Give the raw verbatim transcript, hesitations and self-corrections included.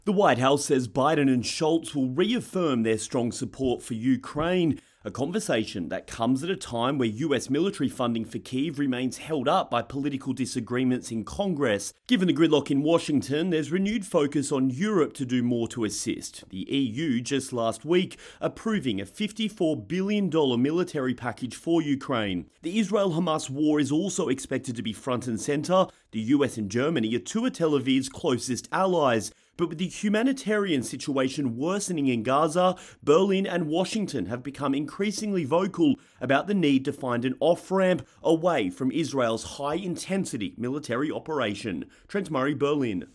The White House says Biden and Scholz will reaffirm their strong support for Ukraine, a conversation that comes at a time where U S military funding for Kyiv remains held up by political disagreements in Congress. Given the gridlock in Washington, there's renewed focus on Europe to do more to assist. The E U just last week approving a fifty-four billion dollars military package for Ukraine. The Israel-Hamas war is also expected to be front and centre. The U S and Germany are two of Tel Aviv's closest allies. But with the humanitarian situation worsening in Gaza, Berlin and Washington have become increasingly vocal about the need to find an off-ramp away from Israel's high-intensity military operation. Trent Murray, Berlin.